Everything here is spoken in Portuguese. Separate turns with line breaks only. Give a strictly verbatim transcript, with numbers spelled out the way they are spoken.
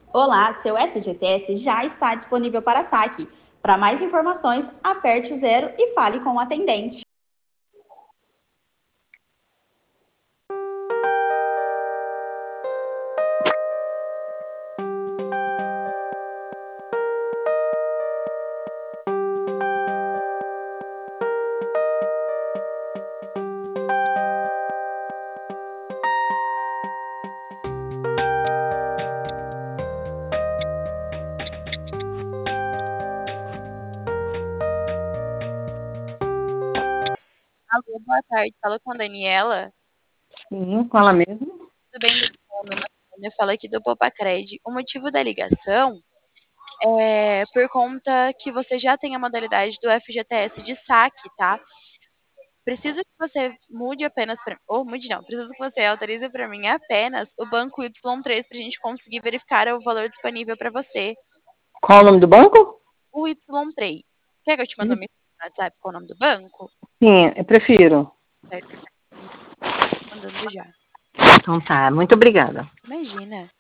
Olá, seu S G T S já está disponível para saque. Para mais informações, aperte o zero e fale com o atendente.
Alô, boa tarde. Fala com a Daniela.
Sim, com ela mesma.
Tudo bem, Daniela? Meu nome é Tânia, fala aqui do Popacred. O motivo da ligação é por conta que você já tem a modalidade do F G T S de saque, tá? Preciso que você mude apenas para... Ou mude não. Preciso que você autorize para mim apenas o banco Y três para a gente conseguir verificar o valor disponível para você.
Qual o nome do banco?
O Y três. Quer que eu te mande uma mensagem no WhatsApp com o nome do banco?
Sim, eu prefiro.
Certo. Mandando já.
Então tá, muito obrigada.
Imagina.